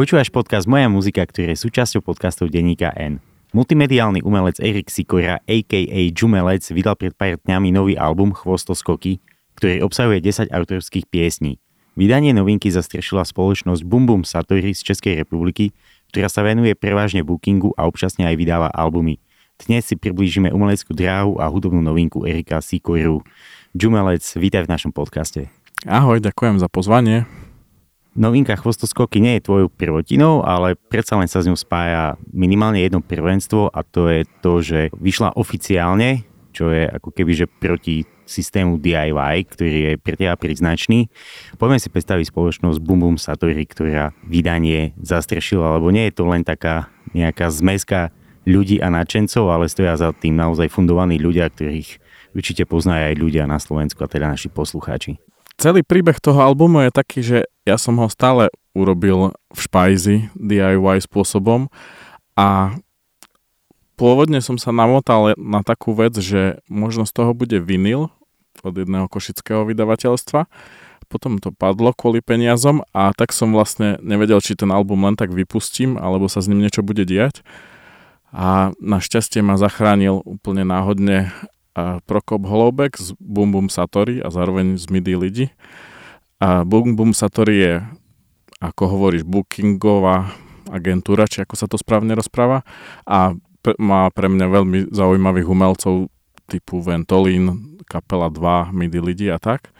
Počúvaš podcast Moja muzika, ktorý je súčasťou podcastov denníka N. Multimediálny umelec Erik Sikora, a.k.a. Džumelec, vydal pred pár dňami nový album Chvostoskoky, ktorý obsahuje 10 autorských piesní. Vydanie novinky zastrešila spoločnosť Bum Bum Satori z Českej republiky, ktorá sa venuje prevažne bookingu a občasne aj vydáva albumy. Dnes si priblížime umeleckú dráhu a hudobnú novinku Erika Sikoru. Džumelec, vítaj v našom podcaste. Ahoj, ďakujem za pozvanie. Novinka Chvostoskoky nie je tvojou prvotinou, ale predsa len sa s ňou spája minimálne jedno prvenstvo a to je to, že vyšla oficiálne, čo je ako keby že proti systému DIY, ktorý je pre teba príznačný. Poďme si predstaviť spoločnosť Bum Bum Satori, ktorá vydanie zastrešila, lebo nie je to len taká nejaká zmeska ľudí a nadšencov, ale stoja za tým naozaj fundovaní ľudia, ktorých určite poznajú aj ľudia na Slovensku a teda naši poslucháči. Celý príbeh toho albumu je taký, že ja som ho stále urobil v špajzi DIY spôsobom a pôvodne som sa namotal na takú vec, že možno z toho bude vinyl od jedného košického vydavateľstva. Potom to padlo kvôli peniazom a tak som vlastne nevedel, či ten album len tak vypustím, alebo sa s ním niečo bude diať. A našťastie ma zachránil úplne náhodne Prokop Holoubek z Bum Bum Satori a zároveň z MIDI Lidi. A Bum Bum Satori je, ako hovoríš, bookingová agentúra, či ako sa to správne rozpráva. A má pre mňa veľmi zaujímavých umelcov typu Ventolin, Kapela 2, MIDI Lidi a tak.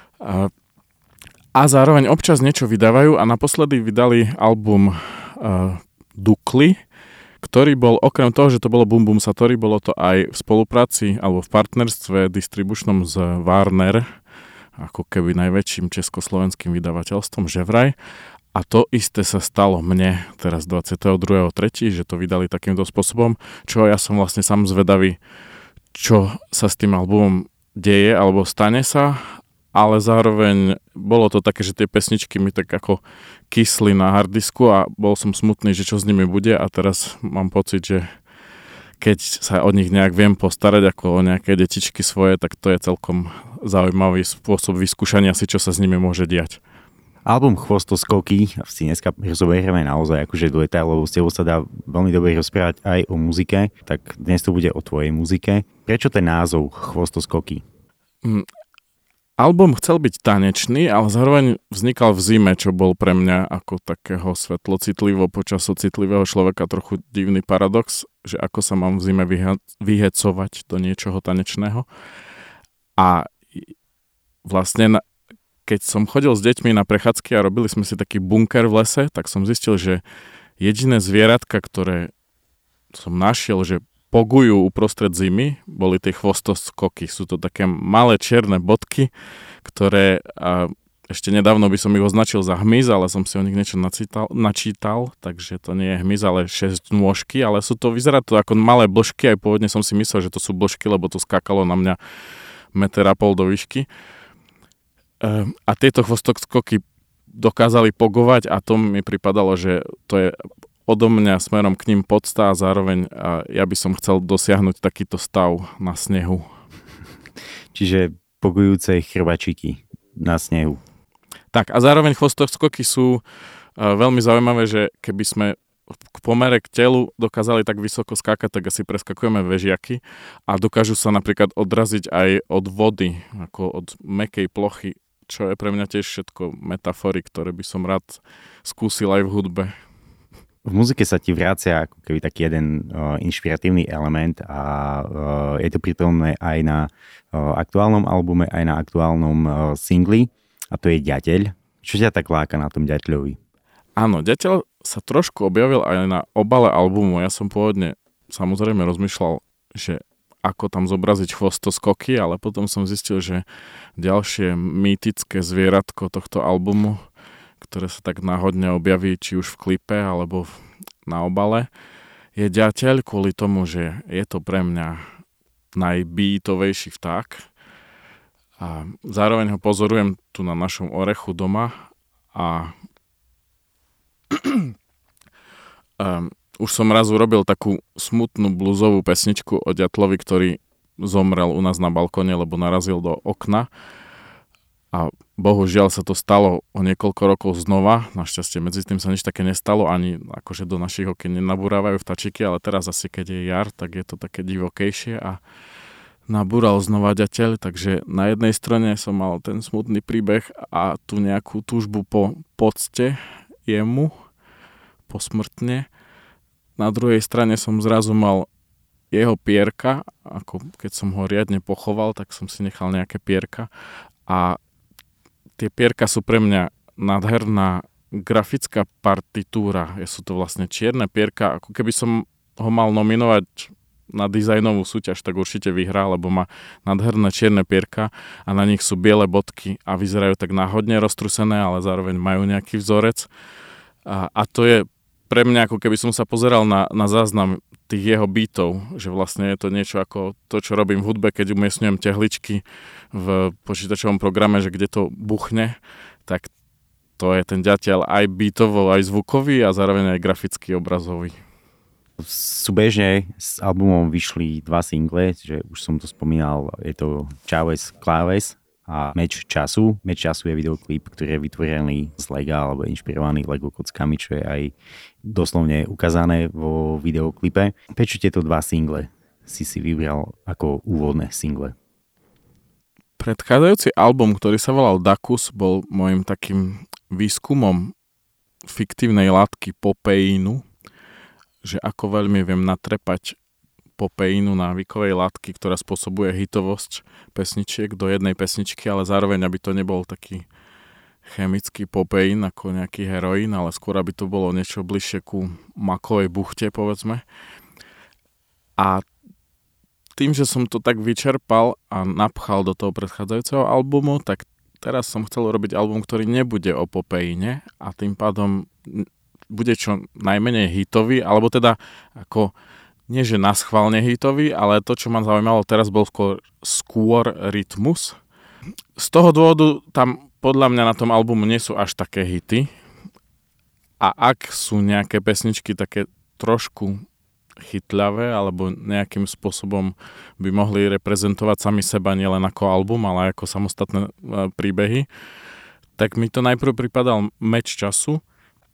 A zároveň občas niečo vydávajú a naposledy vydali album Dukly, ktorý bol, okrem toho, že to bolo Bum Bum Satori, bolo to aj v spolupráci alebo v partnerstve distribučnom s Warner, ako keby najväčším československým vydavateľstvom, že vraj. A to isté sa stalo mne teraz 22.3., že to vydali takýmto spôsobom, čo ja som vlastne sám zvedavý, čo sa s tým albumom deje alebo stane sa, ale zároveň bolo to také, že tie pesničky mi tak ako kysli na hardisku a bol som smutný, že čo s nimi bude a teraz mám pocit, že keď sa o nich nejak viem postarať ako o nejaké detičky svoje, tak to je celkom zaujímavý spôsob vyskúšania si, čo sa s nimi môže diať. Album Chvostoskoky si dneska rozoberieme naozaj akože do detailov, s tebou sa dá veľmi dobre rozprávať aj o muzike, tak dnes to bude o tvojej muzike. Prečo ten názov Chvostoskoky? Album chcel byť tanečný, ale zároveň vznikal v zime, čo bol pre mňa ako takého svetlocitlivo, počasocitlivého človeka trochu divný paradox, že ako sa mám v zime vyhecovať do niečoho tanečného. A vlastne keď som chodil s deťmi na prechádzky a robili sme si taký bunker v lese, tak som zistil, že jediné zvieratka, ktoré som našiel, že pogujú uprostred zimy, boli tie chvostoskoky. Sú to také malé čierne bodky, ktoré ešte nedávno by som ich označil za hmyz, ale som si o nich niečo načítal, takže to nie je hmyz, ale 6 nôžky, ale vyzerá to ako malé blžky, aj pôvodne som si myslel, že to sú blžky, lebo to skákalo na mňa 1,5 metra do výšky. A tieto chvostoskoky dokázali pogovať a to mi pripadalo, že to je odo mňa smerom k ním podsta a zároveň ja by som chcel dosiahnuť takýto stav na snehu. Čiže pogujúce chrbačiky na snehu. Tak a zároveň chvostoskoky sú veľmi zaujímavé, že keby sme k pomere k telu dokázali tak vysoko skákať, tak asi preskakujeme vežiaky a dokážu sa napríklad odraziť aj od vody, ako od mäkkej plochy, čo je pre mňa tiež všetko metafory, ktoré by som rád skúsil aj v hudbe. V muzike sa ti vracia ako keby taký jeden inšpiratívny element a je to prítomné aj na aktuálnom albume, aj na aktuálnom singli a to je Ďateľ. Čo ťa tak láka na tom Ďateľovi? Áno, Ďateľ sa trošku objavil aj na obale albumu. Ja som pôvodne samozrejme rozmýšľal, že ako tam zobraziť chvostoskoky, ale potom som zistil, že ďalšie mýtické zvieratko tohto albumu, ktoré sa tak náhodne objaví, či už v klipe, alebo na obale, je Ďateľ kvôli tomu, že je to pre mňa najbítovejší vták. A zároveň ho pozorujem tu na našom orechu doma a už som raz urobil takú smutnú bluesovú pesničku o ďatlovi, ktorý zomrel u nás na balkóne, lebo narazil do okna. A bohužiaľ sa to stalo o niekoľko rokov znova. Našťastie medzi tým sa nič také nestalo, ani akože do našich okien nenabúrávajú vtačiky, ale teraz asi keď je jar, tak je to také divokejšie a nabúral znova ďateľ, takže na jednej strane som mal ten smutný príbeh a tu nejakú túžbu po pocte jemu posmrtne. Na druhej strane som zrazu mal jeho pierka, ako keď som ho riadne pochoval, tak som si nechal nejaké pierka a tie pierka sú pre mňa nádherná grafická partitúra. Sú to vlastne čierne pierka. Ako keby som ho mal nominovať na dizajnovú súťaž, tak určite vyhrá, lebo má nádherné čierne pierka a na nich sú biele bodky a vyzerajú tak náhodne roztrusené, ale zároveň majú nejaký vzorec. A to je pre mňa, ako keby som sa pozeral na záznam tých jeho beatov, že vlastne je to niečo ako to, čo robím v hudbe, keď umiestňujem tehličky v počítačovom programe, že kde to buchne, tak to je ten ďateľ aj beatovo, aj zvukový a zároveň aj grafický, obrazový. Súbežne s albumom vyšli 2 single, že už som to spomínal, je to Čaues Kláves a Meč času. Meč času je videoklip, ktorý je vytvorený z Lega alebo inšpirovaný Lego kockami, čo je aj doslovne ukázané vo videoklipe. Prečo tieto 2 single si vybral ako úvodné single? Predchádzajúci album, ktorý sa volal Dakus, bol môjim takým výskumom fiktívnej látky popeínu, že ako veľmi viem natrepať popeínu návykovej látky, ktorá spôsobuje hitovosť pesničiek do jednej pesničky, ale zároveň, aby to nebol taký chemický popeín ako nejaký heroín, ale skôr, aby to bolo niečo bližšie ku makovej buchte, povedzme. A tým, že som to tak vyčerpal a napchal do toho predchádzajúceho albumu, tak teraz som chcel urobiť album, ktorý nebude o popeíne a tým pádom bude čo najmenej hitový, alebo teda ako nie že naschválne hitový, ale to, čo ma zaujímalo teraz, bol skôr rytmus. Z toho dôvodu tam podľa mňa na tom albumu nie sú až také hity. A ak sú nejaké pesničky také trošku chytľavé, alebo nejakým spôsobom by mohli reprezentovať sami seba nielen ako album, ale ako samostatné príbehy, tak mi to najprv pripadal Meč času.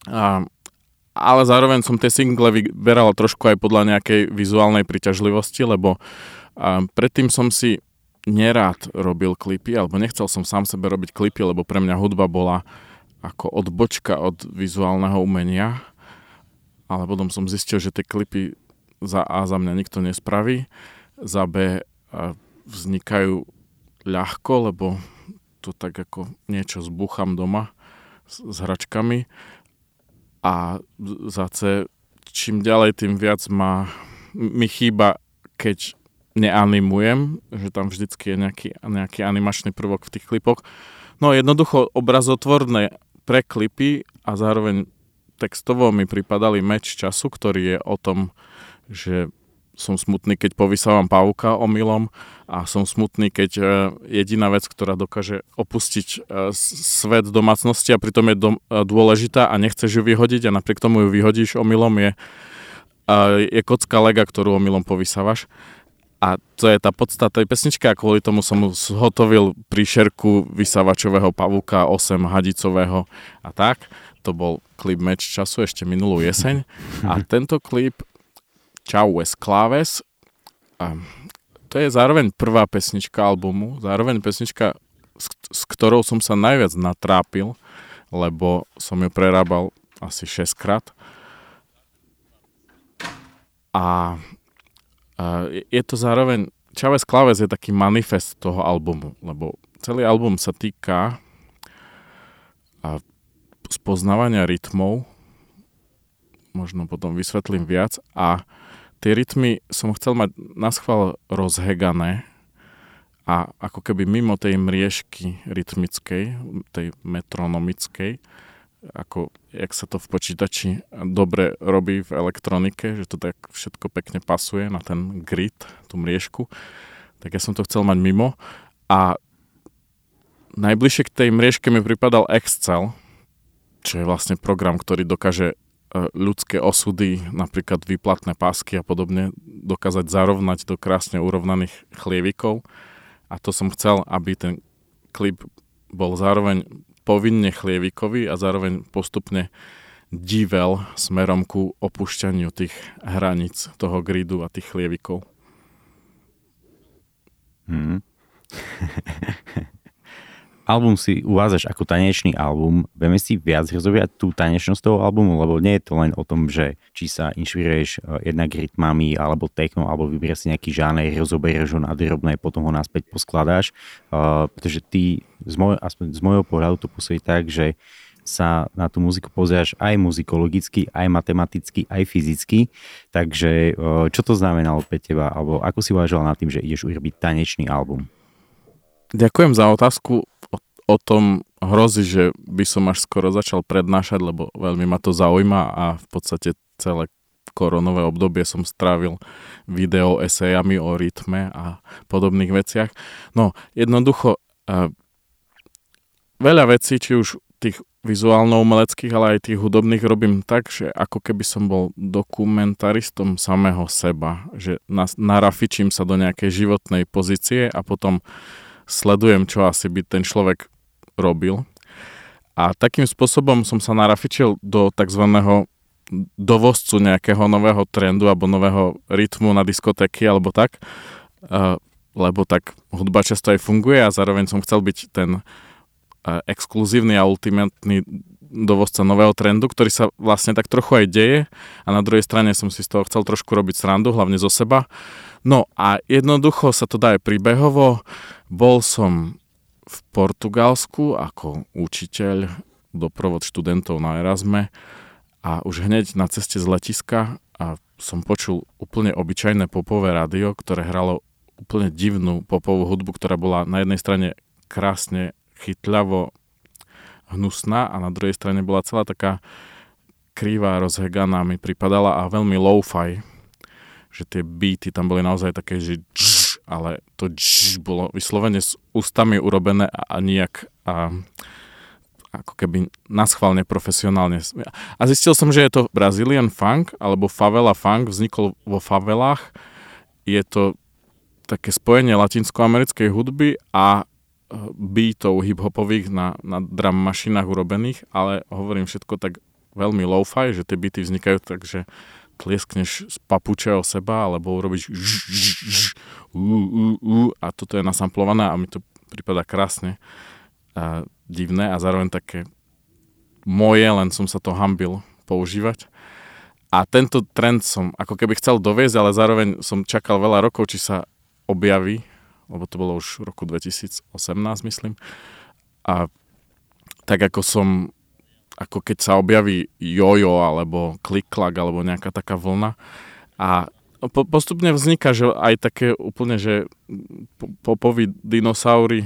Ale zároveň som tie single vyberal trošku aj podľa nejakej vizuálnej príťažlivosti, lebo predtým som si nerád robil klipy, alebo nechcel som sám sebe robiť klipy, lebo pre mňa hudba bola ako odbočka od vizuálneho umenia. Ale potom som zistil, že tie klipy za A za mňa nikto nespraví, za B vznikajú ľahko, lebo to tak ako niečo zbúcham doma s hračkami. A za C, čím ďalej, tým viac mi chýba, keď neanimujem, že tam vždycky je nejaký animačný prvok v tých klipoch. No jednoducho obrazotvorné pre klipy a zároveň textovo mi pripadali Meč času, ktorý je o tom, že som smutný, keď povysávam pavúka omylom a som smutný, keď jediná vec, ktorá dokáže opustiť svet domácnosti a pritom je dôležitá a nechceš ju vyhodiť a napriek tomu ju vyhodíš omylom, je kocka Lega, ktorú omylom povysávaš. A to je tá podstata tej pesničky a kvôli tomu som zhotovil príšerku vysávačového pavúka 8 hadicového a tak. To bol klip Meč času ešte minulú jeseň a tento klip Čaues Kláves. To je zároveň prvá pesnička albumu, zároveň pesnička, s ktorou som sa najviac natrápil, lebo som ju prerábal asi 6-krát. A je to zároveň, Čaues Kláves je taký manifest toho albumu, lebo celý album sa týka spoznávania rytmov, možno potom vysvetlím viac, a tie rytmy som chcel mať naschvál rozhegané a ako keby mimo tej mriežky rytmickej, tej metronomickej, ako jak sa to v počítači dobre robí v elektronike, že to tak všetko pekne pasuje na ten grid, tú mriežku, tak ja som to chcel mať mimo a najbližšie k tej mriežke mi pripadal Excel, čo je vlastne program, ktorý dokáže ľudské osudy, napríklad výplatné pásky a podobne, dokázať zarovnať do krásne urovnaných chlievikov. A to som chcel, aby ten klip bol zároveň povinne chlievikový a zároveň postupne dível smerom ku opúšťaniu tých hraníc toho gridu a tých chlievikov. Album si uvádzaš ako tanečný album. Vieme si viac rozoviať tú tanečnosť toho albumu, lebo nie je to len o tom, že či sa inšpiruješ jednak rytmami alebo techno, alebo vyberieš si nejaký žáner, rozoberieš ho na drobné, potom ho naspäť poskladáš. Pretože ty, aspoň z môjho pohľadu to pôsobí tak, že sa na tú muziku pozeráš aj muzikologicky, aj matematicky, aj fyzicky. Takže čo to znamenalo pre teba? Alebo ako si uvažoval nad tým, že ideš urobiť tanečný album? Ďakujem za otázku. O tom hrozí, že by som až skoro začal prednášať, lebo veľmi ma to zaujíma a v podstate celé koronové obdobie som strávil video esejami o rytme a podobných veciach. No, jednoducho veľa vecí, či už tých vizuálno-umeleckých, ale aj tých hudobných robím tak, že ako keby som bol dokumentaristom samého seba, že narafičím sa do nejakej životnej pozície a potom sledujem, čo asi by ten človek robil. A takým spôsobom som sa narafičil do takzvaného dovozcu nejakého nového trendu alebo nového rytmu na diskotéky alebo tak, lebo tak hudba často aj funguje a zároveň som chcel byť ten exkluzívny a ultimátny dovozca nového trendu, ktorý sa vlastne tak trochu aj deje a na druhej strane som si z toho chcel trošku robiť srandu, hlavne zo seba. No a jednoducho sa to dá aj príbehovo. Bol som v Portugalsku ako učiteľ, doprovod študentov na Erasme a už hneď na ceste z letiska a som počul úplne obyčajné popové rádio, ktoré hralo úplne divnú popovú hudbu, ktorá bola na jednej strane krásne chytľavo hnusná a na druhej strane bola celá taká krivá, rozheganá mi pripadala a veľmi lo-fi, že tie beaty tam boli naozaj také, že ale to bolo vyslovene s ústami urobené a nijak ako keby naschválne profesionálne. A zistil som, že je to Brazilian funk alebo favela funk, vznikol vo favelách. Je to také spojenie latinskoamerickej hudby a beatov hip-hopových na drum mašinách urobených, ale hovorím všetko tak veľmi lo-fi, že tie beaty vznikajú tak, že tlieskneš z papuče o seba, alebo urobíš a toto je nasamplované a mi to prípada krásne a divné a zároveň také moje, len som sa to hanbil používať. A tento trend som ako keby chcel doviesť, ale zároveň som čakal veľa rokov, či sa objaví, lebo to bolo už v roku 2018, myslím. A tak ako keď sa objaví jojo alebo klik-klak alebo nejaká taká vlna a postupne vzniká, že aj také úplne, že popoví dinosaury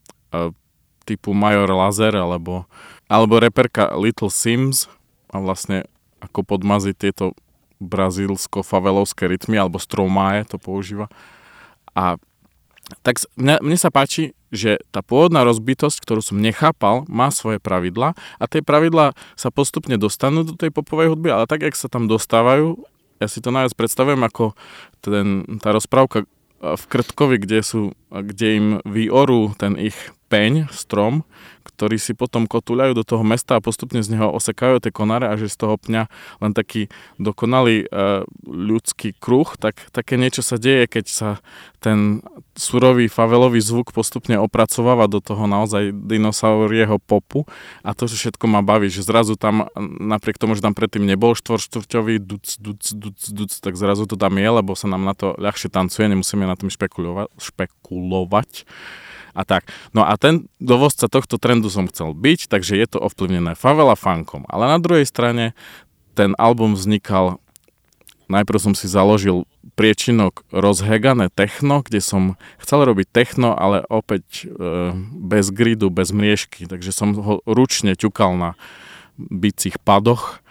typu Major Lazer alebo reperka Little Sims a vlastne ako podmazy tieto brazílsko-favelovské rytmy alebo Stromae to používa. A tak mne sa páči, že tá pôvodná rozbitosť, ktorú som nechápal, má svoje pravidlá a tie pravidlá sa postupne dostanú do tej popovej hudby, ale tak, jak sa tam dostávajú, ja si to najviac predstavujem ako tá rozprávka v Krtkovi, kde im vyorú ten ich peň, strom, ktorý si potom kotúľajú do toho mesta a postupne z neho osekajú tie konáre a že z toho pňa len taký dokonalý ľudský kruh, tak také niečo sa deje, keď sa ten surový favelový zvuk postupne opracováva do toho naozaj dinosaurieho popu a to všetko ma baví, že zrazu tam, napriek tomu, že tam predtým nebol štvorštvrťový duc, tak zrazu to tam je, lebo sa nám na to ľahšie tancuje, nemusíme na tom špekulovať. A tak. No a ten dovozca tohto trendu som chcel byť, takže je to ovplyvnené favela funkom. Ale na druhej strane ten album vznikal, najprv som si založil priečinok rozhegané techno, kde som chcel robiť techno, ale opäť bez gridu, bez mriežky. Takže som ho ručne ťukal na bicích padoch,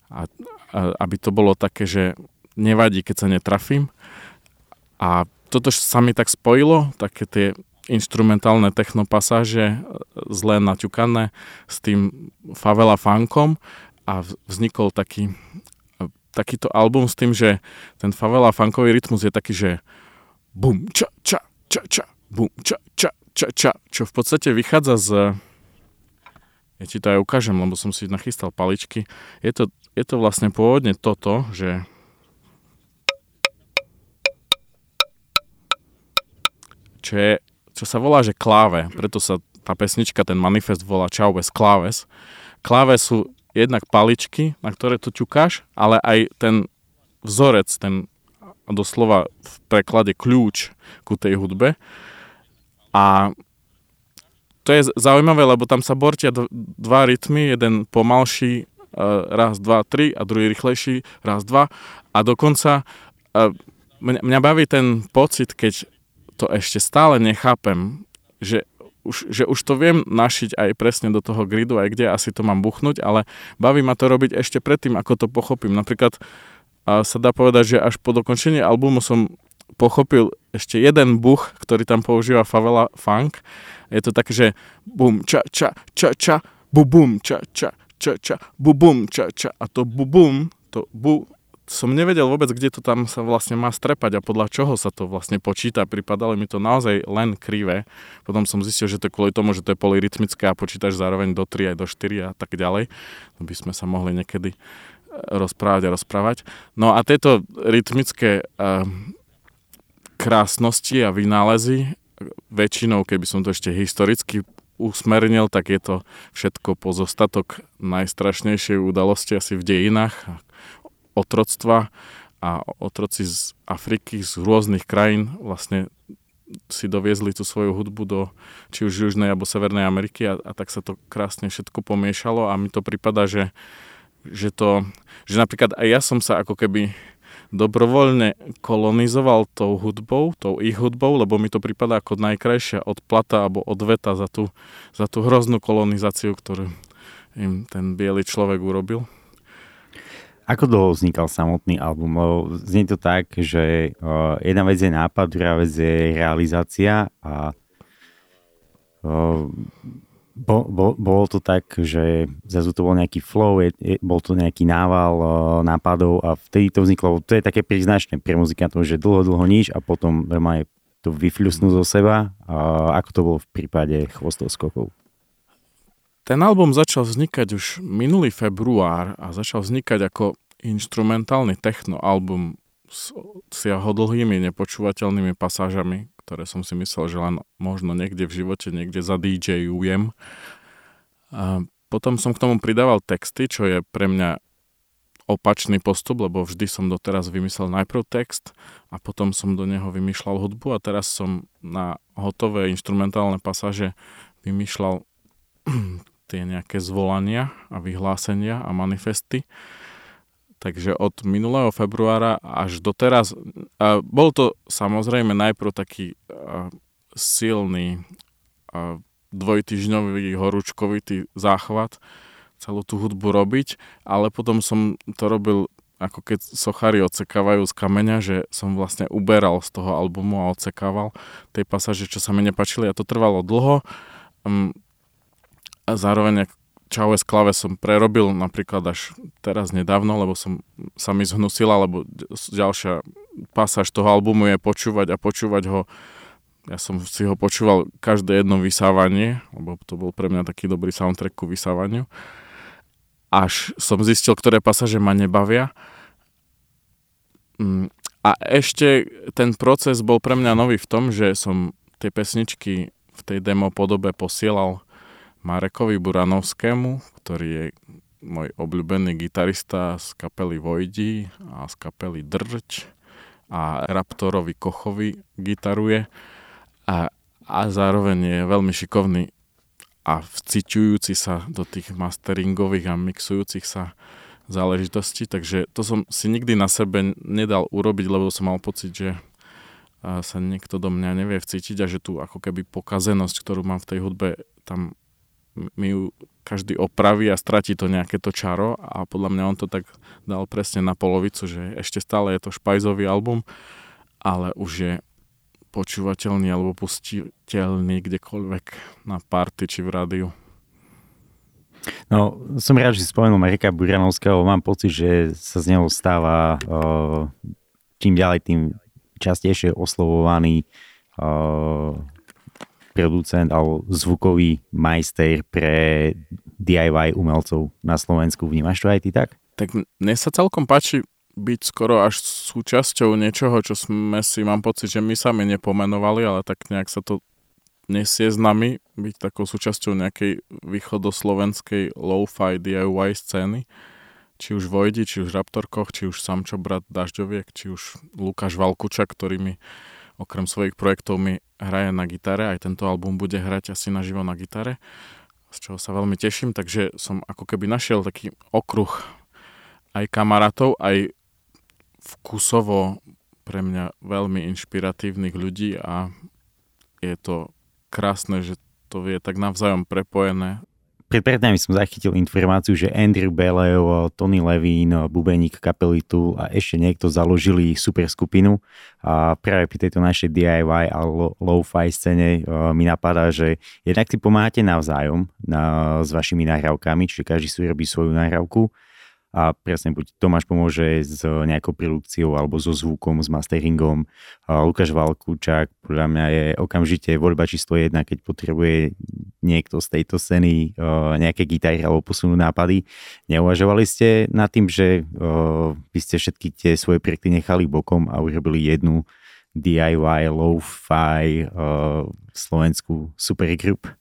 aby to bolo také, že nevadí, keď sa netrafím. A toto sa mi tak spojilo, také tie instrumentálne technopasáže zle naťukané s tým favela funkom a vznikol takýto album s tým, že ten favela funkový rytmus je taký, že bum, ča, ča, ča, ča, bum, ča, ča, ča, čo v podstate vychádza z... Ja ti to aj ukážem, lebo som si nachystal paličky. Je to vlastne pôvodne toto, že... Čo sa volá, že kláve. Preto sa tá pesnička, ten manifest volá Čau bez kláves. Kláve sú jednak paličky, na ktoré to ťukáš, ale aj ten vzorec, ten doslova v preklade kľúč ku tej hudbe. A to je zaujímavé, lebo tam sa bortia dva rytmy, jeden pomalší, raz, dva, tri a druhý rýchlejší, raz, dva. A dokonca mňa baví ten pocit, keď to ešte stále nechápem, že už to viem našiť aj presne do toho gridu, aj kde asi to mám buchnúť, ale baví ma to robiť ešte predtým, ako to pochopím. Napríklad sa dá povedať, že až po dokončení albumu som pochopil ešte jeden buch, ktorý tam používa Favela Funk. Je to také, že bum, ča, ča, ča, ča, bu, bum, ča, ča, ča, ča, bu, bum, ča, ča. A to bu, bum, to bu, som nevedel vôbec, kde to tam sa vlastne má strepať a podľa čoho sa to vlastne počíta. Pripadalo mi to naozaj len krivé. Potom som zistil, že to je kvôli tomu, že to je polyrytmické a počítaš zároveň do 3 aj do 4 a tak ďalej. To by sme sa mohli niekedy rozprávať. No a tieto rytmické krásnosti a vynálezy, väčšinou, keby som to ešte historicky usmernil, tak je to všetko pozostatok najstrašnejšej udalosti asi v dejinách, otroctva, a otroci z Afriky, z rôznych krajín vlastne si doviezli tú svoju hudbu do či už Južnej alebo Severnej Ameriky a tak sa to krásne všetko pomiešalo a mi to pripadá, že napríklad aj ja som sa ako keby dobrovoľne kolonizoval tou hudbou, tou ich hudbou, lebo mi to pripadá ako najkrajšia odplata alebo odveta za tú hroznú kolonizáciu, ktorú im ten biely človek urobil. Ako dlho vznikal samotný album? Lebo znie to tak, že jedna vec je nápad, druhá vec je realizácia a bolo to tak, že zrazu to bol nejaký flow, bol to nejaký nával nápadov a vtedy to vzniklo. To je také príznačné pre muzikantov, že dlho nič a potom normálne to vyfľusnú zo seba. Ako to bolo v prípade Chvostov skokov? Ten album začal vznikať už minulý február a začal vznikať ako instrumentálny techno album s jeho dlhými nepočúvateľnými pasážami, ktoré som si myslel, že len možno niekde v živote, niekde za DJ-ujem. A potom som k tomu pridával texty, čo je pre mňa opačný postup, lebo vždy som doteraz vymyslel najprv text a potom som do neho vymýšľal hudbu a teraz som na hotové instrumentálne pasáže vymýšľal tie nejaké zvolania a vyhlásenia a manifesty. Takže od minulého februára až doteraz, bol to samozrejme najprv taký silný dvojtyžňový horúčkovitý záchvat celú tú hudbu robiť, ale potom som to robil ako keď sochári odsekávajú z kameňa, že som vlastne uberal z toho albumu a odsekával tej pasáže, čo sa mi nepáčili a to trvalo dlho. A zároveň Čau bez kláves som prerobil napríklad až teraz nedávno, lebo sa mi zhnusila, lebo ďalšia pasáž toho albumu je počúvať ho. Ja som si ho počúval každé jedno vysávanie, lebo to bol pre mňa taký dobrý soundtrack ku vysávaniu. Až som zistil, ktoré pasáže ma nebavia. A ešte ten proces bol pre mňa nový v tom, že som tie pesničky v tej demo podobe posielal Marekovi Buranovskému, ktorý je môj obľúbený gitarista z kapely Vojdi a z kapely Drč a Raptorovi Kochovi gitaruje a zároveň je veľmi šikovný a vciťujúci sa do tých masteringových a mixujúcich sa záležitostí, takže to som si nikdy na sebe nedal urobiť, lebo som mal pocit, že sa niekto do mňa nevie vcítiť a že tu ako keby pokazenosť, ktorú mám v tej hudbe, tam mi ju každý opraví a stratí to nejaké to čaro a podľa mňa on to tak dal presne na polovicu, že ešte stále je to špajzový album, ale už je počúvateľný alebo pustiteľný kdekoľvek na party či v rádiu. No, som rád, že si spomenul Mareka Buranovského, mám pocit, že sa z neho stáva čím ďalej tým častejšie oslovovaný producent alebo zvukový majster pre DIY umelcov na Slovensku. Vnímaš to aj ty tak? Tak mne sa celkom páči byť skoro až súčasťou niečoho, čo sme si, mám pocit, že my sami nepomenovali, ale tak nejak sa to nesie s nami, byť takou súčasťou nejakej východoslovenskej lo-fi DIY scény. Či už Vojdi, či už Raptorkoch, či už Samčo, brat Dažďoviek, či už Lukáš Valkučak, ktorý mi okrem svojich projektov mi hraje na gitare. Aj tento album bude hrať asi naživo na gitare, z čoho sa veľmi teším. Takže som ako keby našiel taký okruh aj kamarátov, aj vkusovo pre mňa veľmi inšpiratívnych ľudí a je to krásne, že to je tak navzájom prepojené. Pred prednami som zachytil informáciu, že Andrew Belew, Tony Levine, bubeník kapely Tool a ešte niekto založili super skupinu a práve pri tejto našej DIY a lo-fi scéne mi napadá, že jednak si pomáhate navzájom s vašimi nahrávkami, čiže každý si robí svoju nahrávku a presne buď Tomáš pomôže s nejakou produkciou alebo so zvukom, s masteringom. Lukáš Valkučák podľa mňa je okamžite voľba číslo 1, keď potrebuje niekto z tejto scény nejaké gitary alebo posunú nápady. Neuvažovali ste nad tým, že by ste všetky tie svoje projekty nechali bokom a urobili jednu DIY, lo-fi slovenskú supergroup?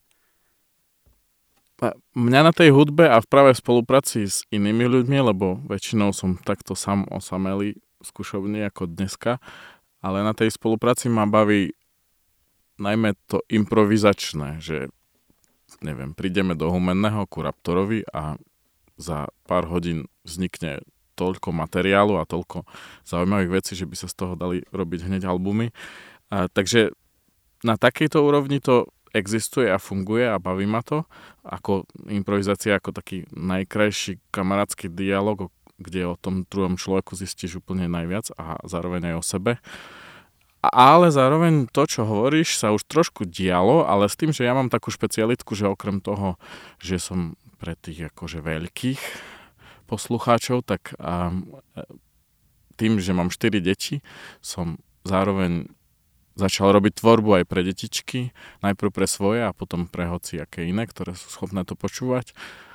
Mňa na tej hudbe a práve v spolupráci s inými ľuďmi, lebo väčšinou som takto sám osamelý skúšovný ako dneska, ale na tej spolupráci ma baví najmä to improvizačné, že neviem, prídeme do Humenného ku Raptorovi a za pár hodín vznikne toľko materiálu a toľko zaujímavých vecí, že by sa z toho dali robiť hneď albumy. Takže na takejto úrovni to existuje a funguje a baví ma to. Ako improvizácia, ako taký najkrajší kamarátsky dialog, kde o tom druhom človeku zistíš úplne najviac a zároveň aj o sebe. Ale zároveň to, čo hovoríš, sa už trošku dialo, ale s tým, že ja mám takú špecialitku, že okrem toho, že som pre tých akože veľkých poslucháčov, tak tým, že mám 4 deti, som zároveň začal robiť tvorbu aj pre detičky, najprv pre svoje a potom pre hociaké iné, ktoré sú schopné to počúvať.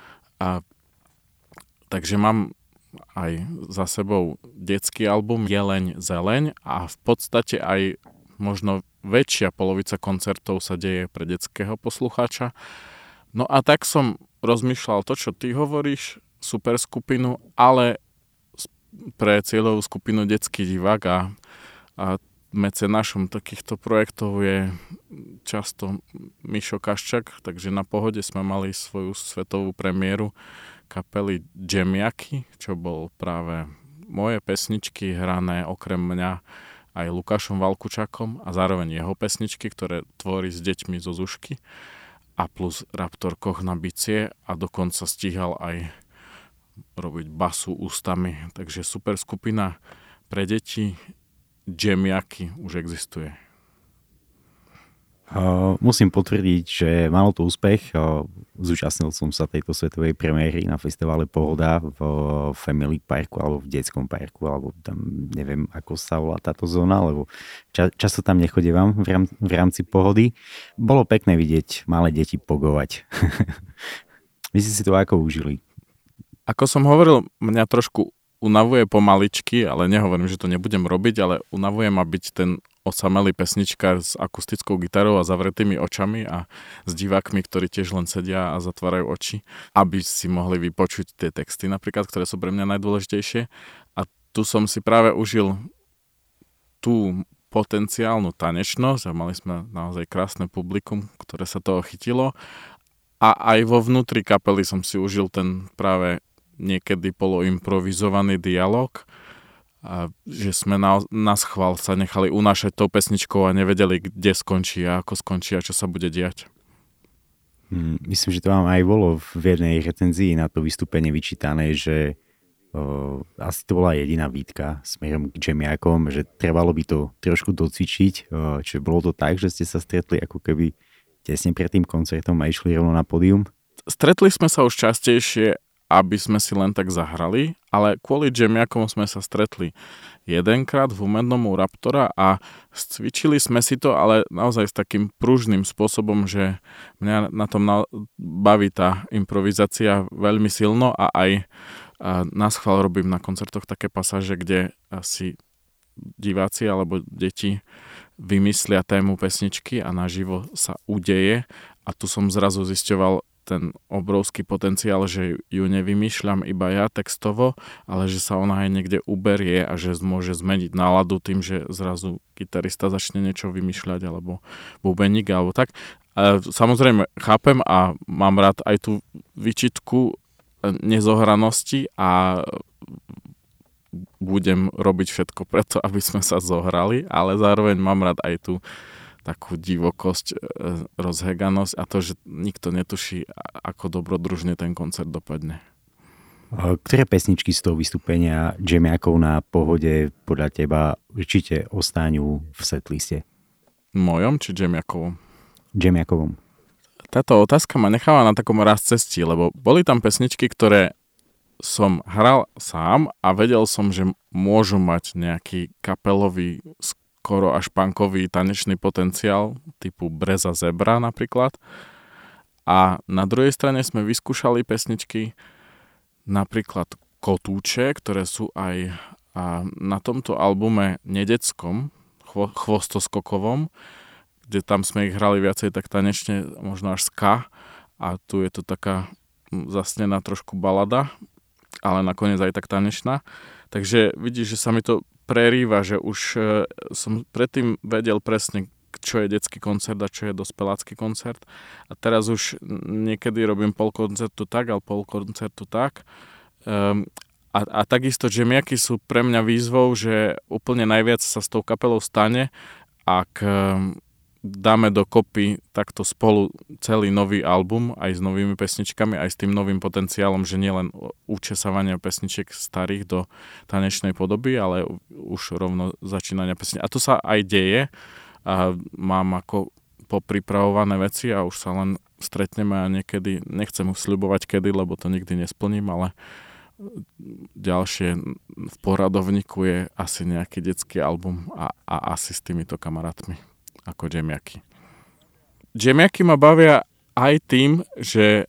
Takže mám aj za sebou detský album Jeleň, zeleň a v podstate aj možno väčšia polovica koncertov sa deje pre detského poslucháča. No a tak som rozmýšľal to, čo ty hovoríš, super skupinu, ale pre cieľovú skupinu detský divák a mecenášom takýchto projektov je často Mišo Kaščak, takže na Pohode sme mali svoju svetovú premiéru kapely Džemiaky, čo bol práve moje pesničky hrané okrem mňa aj Lukášom Valkučakom a zároveň jeho pesničky, ktoré tvorí s deťmi zo Zušky a plus Raptor Koch na bicie a dokonca stíhal aj robiť basu ústami, takže super skupina pre deti Džemiaky už existuje. Musím potvrdiť, že malo to úspech. Zúčastnil som sa tejto svetovej premiéry na festivale Pohoda v Family Parku alebo v detskom parku, alebo tam neviem, ako sa volá táto zóna, lebo často tam nechodievam v rámci Pohody. Bolo pekné vidieť malé deti pogovať. My si to ako užili? Ako som hovoril, mňa trošku unavuje pomaličky, ale nehovorím, že to nebudem robiť, ale unavuje ma byť ten osamelý pesničkár s akustickou gitarou a zavretými očami a s divákmi, ktorí tiež len sedia a zatvárajú oči, aby si mohli vypočuť tie texty napríklad, ktoré sú pre mňa najdôležitejšie. A tu som si práve užil tú potenciálnu tanečnosť a mali sme naozaj krásne publikum, ktoré sa toho chytilo. A aj vo vnútri kapely som si užil ten práve niekedy poloimprovizovaný dialog, a že sme na schvál sa nechali unášať tou pesničkou a nevedeli, kde skončí a ako skončí a čo sa bude diať. Myslím, že to vám aj bolo v jednej recenzii na to vystúpenie vyčítané, že asi to bola jediná výtka smerom k Džemiakom, že trebalo by to trošku docvičiť, čiže bolo to tak, že ste sa stretli ako keby tesne pred tým koncertom a išli rovno na pódium? Stretli sme sa už častejšie, aby sme si len tak zahrali, ale kvôli jamiakom sme sa stretli jedenkrát v Humennom u Raptora a cvičili sme si to, ale naozaj s takým pružným spôsobom, že mňa na tom baví tá improvizácia veľmi silno a aj naschvál robím na koncertoch také pasáže, kde si diváci alebo deti vymyslia tému pesničky a naživo sa udeje a tu som zrazu zisťoval ten obrovský potenciál, že ju nevymýšľam iba ja textovo, ale že sa ona aj niekde uberie a že môže zmeniť náladu tým, že zrazu gitarista začne niečo vymýšľať alebo bubeník alebo tak. Samozrejme chápem a mám rád aj tú výčitku nezohranosti a budem robiť všetko preto, aby sme sa zohrali, ale zároveň mám rád aj tú takú divokosť, rozheganosť a to, že nikto netuší, ako dobrodružne ten koncert dopadne. Ktoré pesničky z toho vystúpenia jamiakov na Pohode podľa teba určite ostanú v setliste? Mojom či jamiakovom? Jamiakovom. Táto otázka ma necháva na takom raz cestí, lebo boli tam pesničky, ktoré som hral sám a vedel som, že môžu mať nejaký kapelový skoro až punkový tanečný potenciál typu Breza Zebra napríklad. A na druhej strane sme vyskúšali pesničky napríklad Kotúče, ktoré sú aj na tomto albume nedeckom, chvostoskokovom, kde tam sme ich hrali viacej tak tanečne, možno až ska. A tu je to taká zasnená trošku balada, ale nakoniec aj tak tanečná. Takže vidíš, že sa mi to prerýva, že už som predtým vedel presne, čo je detský koncert a čo je dospelácky koncert. A teraz už niekedy robím pol koncertu tak, ale pol koncertu tak. A takisto jamiaky sú pre mňa výzvou, že úplne najviac sa s tou kapelou stane, ak dáme dokopy takto spolu celý nový album aj s novými pesničkami, aj s tým novým potenciálom, že nielen učesávania pesničiek starých do tanečnej podoby, ale už rovno začínania pesniček. A to sa aj deje. A mám ako popripravované veci a už sa len stretneme a niekedy, nechcem sľubovať kedy, lebo to nikdy nesplním, ale ďalšie v poradovníku je asi nejaký detský album a asi s týmito kamarátmi ako jamiaky. Jamiaky ma bavia aj tým, že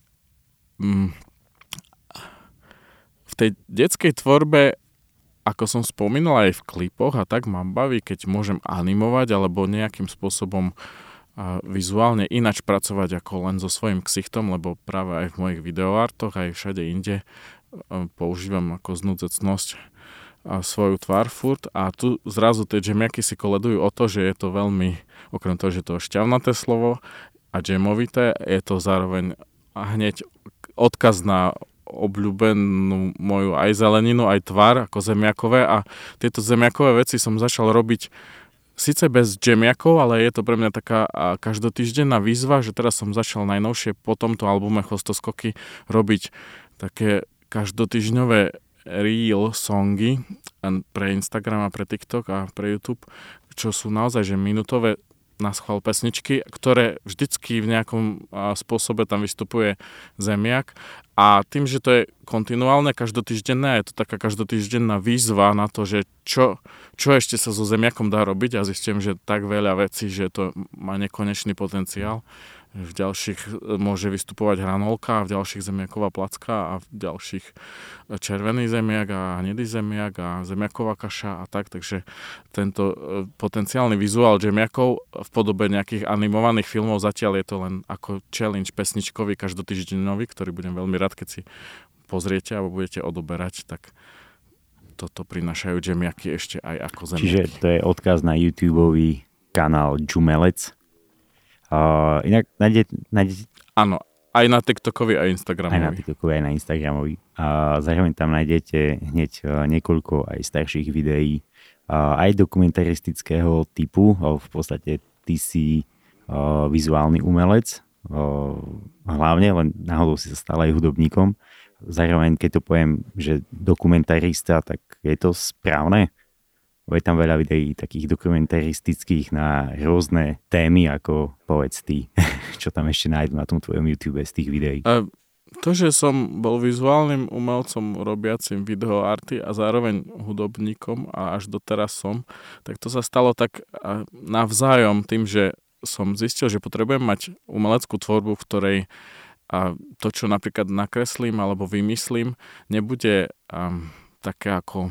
v tej detskej tvorbe, ako som spomínal aj v klipoch a tak ma baví, keď môžem animovať alebo nejakým spôsobom vizuálne ináč pracovať ako len so svojím ksichtom, lebo práve aj v mojich videoartoch, aj všade inde používam ako znúdzecnosť svoju tvár furt a tu zrazu tie jamiaky si koledujú o to, že je to veľmi, okrem toho, že to je šťavnaté slovo a jamovité, je to zároveň hneď odkaz na obľúbenú moju aj zeleninu, aj tvár ako zemiakové a tieto zemiakové veci som začal robiť síce bez jamiakov, ale je to pre mňa taká každotýždenná výzva, že teraz som začal najnovšie po tomto albume Chvostoskoky robiť také každotýždňové reel songy pre Instagram a pre TikTok a pre YouTube, čo sú naozaj že minútové naschvál pesničky, ktoré vždycky v nejakom spôsobe tam vystupuje zemiak a tým, že to je kontinuálne, každotýždenné, je to taká každotýždenná výzva na to, že čo ešte sa so zemiakom dá robiť a zistím, že tak veľa vecí, že to má nekonečný potenciál. V ďalších môže vystupovať hranolka, v ďalších zemiaková placka a v ďalších červený zemiak a hnedý zemiak a zemiaková kaša a tak, takže tento potenciálny vizuál zemiakov v podobe nejakých animovaných filmov zatiaľ je to len ako challenge pesničkový každotýždennový, ktorý budem veľmi rád, keď si pozriete alebo budete odoberať, tak toto prinášajú zemiaky ešte aj ako zemiaky. Čiže to je odkaz na YouTubeový kanál Džumelec. Inak nájdete... Áno, aj na TikTokovi, aj Instagramovi. Aj na TikTokovi, aj na Instagramovi. Zároveň tam nájdete hneď niekoľko aj starších videí, aj dokumentaristického typu. V podstate ty si vizuálny umelec, hlavne, len náhodou si sa stal aj hudobníkom. Zároveň, keď to poviem, že dokumentarista, tak je to správne? Je tam veľa videí takých dokumentaristických na rôzne témy, ako povedz ty, čo tam ešte nájdu na tom tvojom YouTube z tých videí. To, že som bol vizuálnym umelcom robiacim videoarty a zároveň hudobníkom a až doteraz som, tak to sa stalo tak navzájom tým, že som zistil, že potrebujem mať umeleckú tvorbu, v ktorej to, čo napríklad nakreslím alebo vymyslím, nebude také ako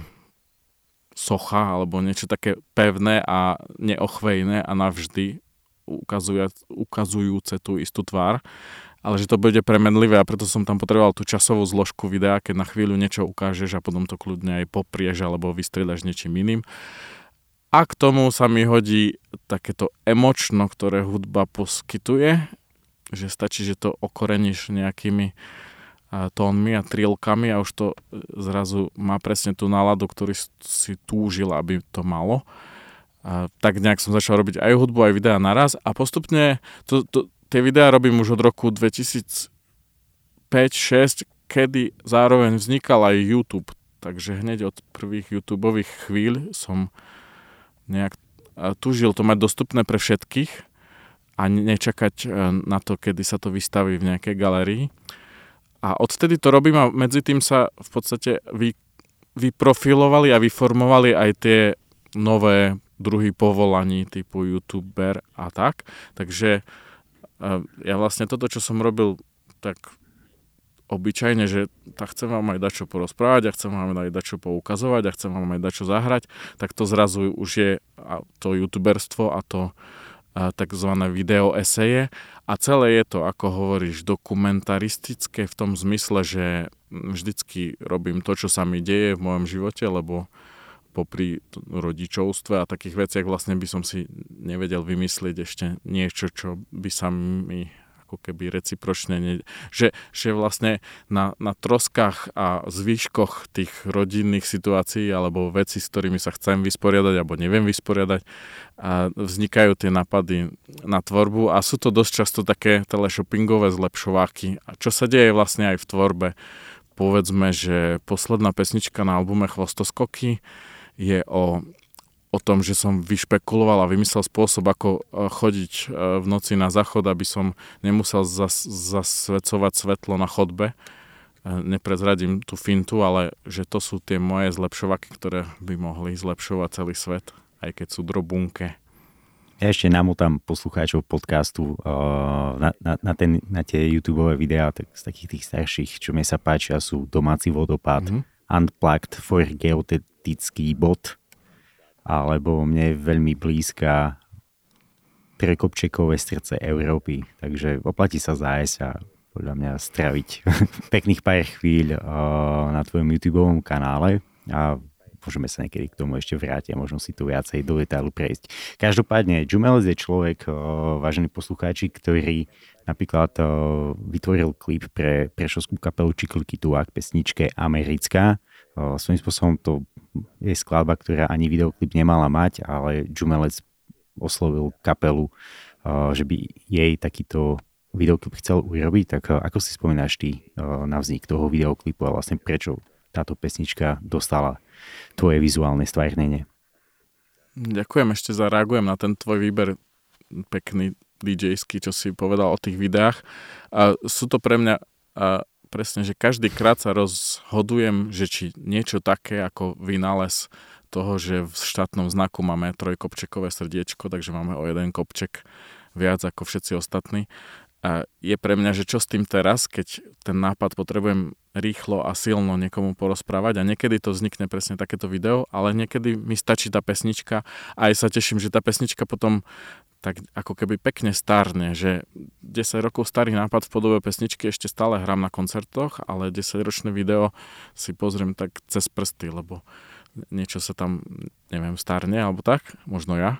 socha alebo niečo také pevné a neochvejné a navždy ukazujúce tú istú tvár, ale že to bude premenlivé a preto som tam potreboval tú časovú zložku videa, keď na chvíľu niečo ukážeš a potom to kľudne aj poprieš alebo vystrieľaš niečím iným. A k tomu sa mi hodí takéto emočno, ktoré hudba poskytuje, že stačí, že to okoreníš nejakými tónmi a trilkami a už to zrazu má presne tú náladu, ktorú si túžil, aby to malo. Tak nejak som začal robiť aj hudbu, aj videa naraz a postupne tie videá robím už od roku 2005-2006, kedy zároveň vznikal aj YouTube. Takže hneď od prvých YouTubeových chvíľ som nejak túžil to mať dostupné pre všetkých a nečakať na to, kedy sa to vystaví v nejakej galérii. A odtedy to robím a medzi tým sa v podstate vyprofilovali a vyformovali aj tie nové druhy povolaní typu YouTuber a tak. Takže ja vlastne toto, čo som robil tak obyčajne, že tak chcem vám aj dačo porozprávať a chcem vám aj dačo poukazovať a chcem vám aj dačo zahrať, tak to zrazu už je to youtuberstvo a to takzvané video eseje a celé je to, ako hovoríš, dokumentaristické v tom zmysle, že vždycky robím to, čo sa mi deje v mojom živote, lebo popri rodičovstve a takých veciach vlastne by som si nevedel vymyslieť ešte niečo, čo by sa mi ako keby recipročne... Že vlastne na troskách a zvýškoch tých rodinných situácií alebo vecí, s ktorými sa chcem vysporiadať alebo neviem vysporiadať, a vznikajú tie nápady na tvorbu a sú to dosť často také teleshoppingové zlepšováky. A čo sa deje vlastne aj v tvorbe? Povedzme, že posledná pesnička na albume Chvostoskoky je o tom, že som vyšpekuloval a vymyslel spôsob, ako chodiť v noci na záchod, aby som nemusel zasvecovať svetlo na chodbe. Neprezradím tú fintu, ale že to sú tie moje zlepšovaky, ktoré by mohli zlepšovať celý svet, aj keď sú drobunké. Ja ešte namotám poslucháčov podcastu na tie YouTubeové videá tak z takých tých starších, čo mi sa páčia, sú Domáci vodopád, Unplugged for geotetický bod, alebo mne je veľmi blízka Prekopčekové srdce Európy. Takže oplatí sa zájsť a podľa mňa straviť pekných pár chvíľ na tvojom YouTubeovom kanále a môžeme sa niekedy k tomu ešte vrátiť a možno si tu viacej do detailu prejsť. Každopádne, Jumelez je človek, vážení poslucháči, ktorý napríklad vytvoril klip pre prešovskú kapelu Čiklky Tuák, pesničke Americká. Svojím spôsobom to je skladba, ktorá ani videoklip nemala mať, ale Jumelez oslovil kapelu, že by jej takýto videoklip chcel urobiť. Tak ako si spomínaš ty na vznik toho videoklipu a vlastne prečo táto pesnička dostala tvoje vizuálne stvárnenie? Ďakujem, ešte zareagujem na ten tvoj výber pekný DJ-ský, čo si povedal o tých videách. A sú to pre mňa presne, že každý krát sa rozhodujem, že či niečo také ako vynález toho, že v štátnom znaku máme trojkopčekové srdiečko, takže máme o jeden kopček viac ako všetci ostatní. A je pre mňa, že čo s tým teraz, keď ten nápad potrebujem rýchlo a silno niekomu porozprávať a niekedy to vznikne presne takéto video, ale niekedy mi stačí tá pesnička a aj sa teším, že tá pesnička potom tak ako keby pekne starne, že 10 rokov starý nápad v podobe pesničky ešte stále hrám na koncertoch, ale 10-ročné video si pozriem tak cez prsty, lebo niečo sa tam, neviem, starne alebo tak, možno ja.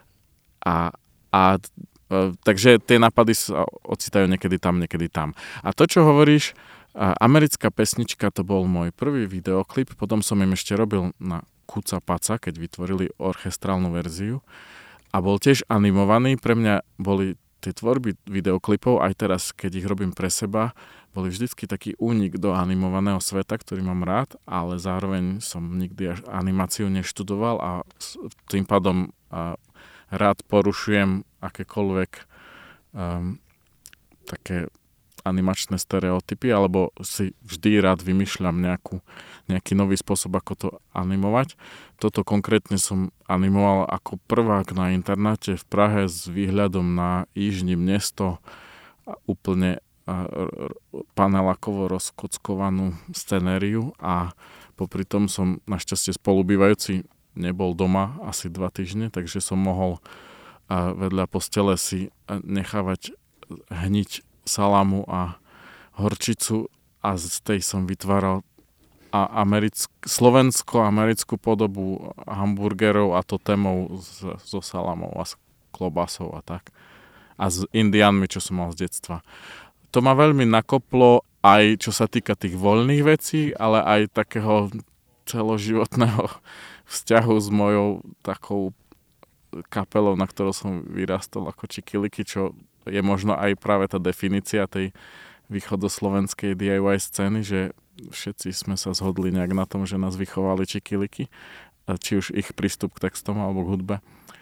Takže tie nápady sa ocitajú niekedy tam. A to, čo hovoríš, americká pesnička, to bol môj prvý videoklip, potom som im ešte robil na Kuca Paca, keď vytvorili orchestrálnu verziu a bol tiež animovaný. Pre mňa boli tie tvorby videoklipov, aj teraz, keď ich robím pre seba, boli vždycky taký únik do animovaného sveta, ktorý mám rád, ale zároveň som nikdy až animáciu neštudoval a tým pádom rád porušujem akékoľvek také animačné stereotypy, alebo si vždy rád vymýšľam nejaký nový spôsob, ako to animovať. Toto konkrétne som animoval ako prvák na internáte v Prahe s výhľadom na Jižní Město, úplne panelákovo rozkockovanú scenériu a popri tom som našťastie spolubývajúci nebol doma asi 2 týždne, takže som mohol vedľa postele si nechávať hniť salámu a horčicu a z tej som vytváral slovensko-americkú podobu hamburgerov a totémov so salámou a s klobásou a tak. A s indiánmi, čo som mal z detstva. To ma veľmi nakoplo aj čo sa týka tých voľných vecí, ale aj takého celoživotného vzťahu s mojou takou kapelou, na ktorou som vyrastol ako Čikiliky, čo je možno aj práve tá definícia tej východoslovenskej DIY scény, že všetci sme sa zhodli nejak na tom, že nás vychovali Čikiliky, či už ich prístup k textom alebo k hudbe.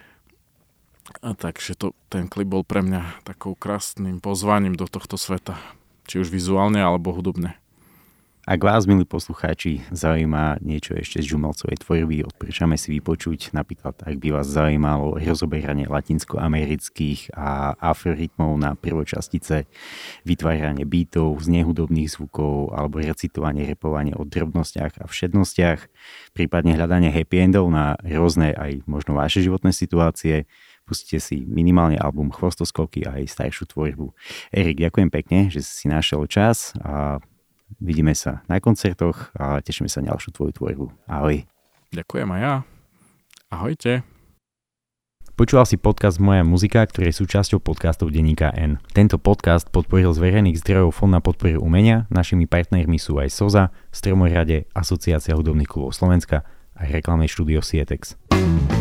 Takže ten klip bol pre mňa takou krásnym pozvaním do tohto sveta, či už vizuálne alebo hudobne. Ak vás, milí poslucháči, zaujíma niečo ešte z Žumelcovej tvorby, odporúčame si vypočuť, napríklad ak by vás zaujímalo rozoberanie latinskoamerických a afrorytmov na prvočastice, vytváranie beatov z nehudobných zvukov alebo recitovanie, repovanie o drobnostiach a všednostiach, prípadne hľadanie happy endov na rôzne aj možno vaše životné situácie. Pustite si minimálne album Chvostoskoky a aj staršiu tvorbu. Erik, ďakujem pekne, že si našiel čas a vidíme sa na koncertoch a tešíme sa na ďalšiu tvoju tvorbu. Ahoj. Ďakujem aj ja. Ahojte. Počúval si podcast Moja muzika, ktorý je súčasťou podcastov denníka N. Tento podcast podporil z verejných zdrojov Fond na podporu umenia. Našimi partnermi sú aj SOZA, Stromorade, Asociácia hudobných klubov Slovenska a reklamné štúdio Sietex.